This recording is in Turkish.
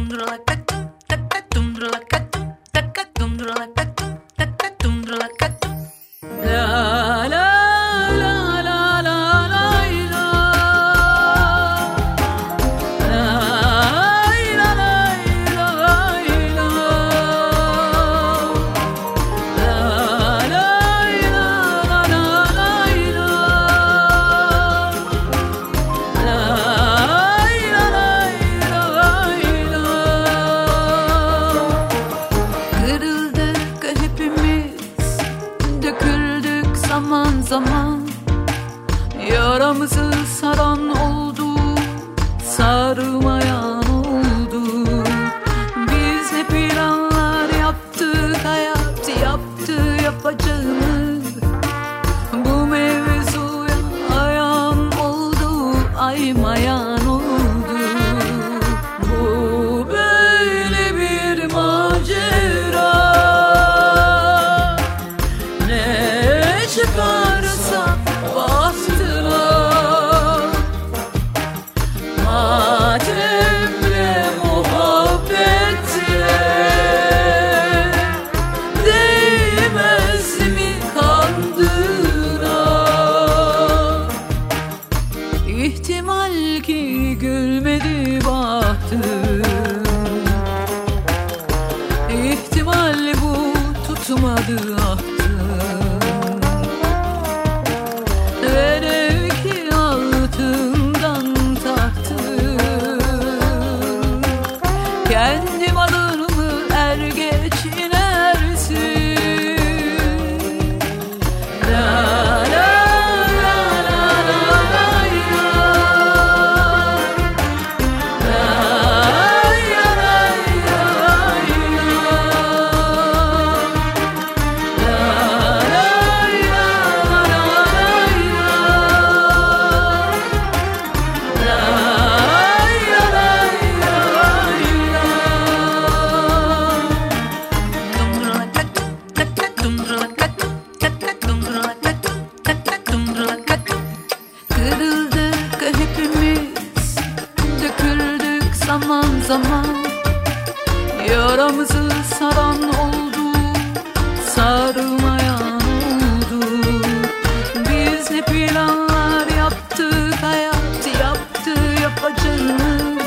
Zaman zaman yaramızı saran oldu, sarmayan oldu. Biz ne planlar yaptık, hayat yaptı yapacağını. Bu mevzuya ayan oldu, aymayan oldu. Bu böyle bir macera, ne çıkarsa bahtına, matemle muhabbetle değmez mi kandıra? İhtimal ki gülmedi bahtım, İhtimal bu tutmadı ahtım. Velev ki altından tahtım, kendi malımı er geç inersin. La la la la la la la. La ya la ya ya. La la ya la la kırıldık hepimiz, döküldük zaman zaman. Yaramızı saran oldu, sarmayan oldu. Biz ne planlar yaptık, hayat yaptı yapacağını.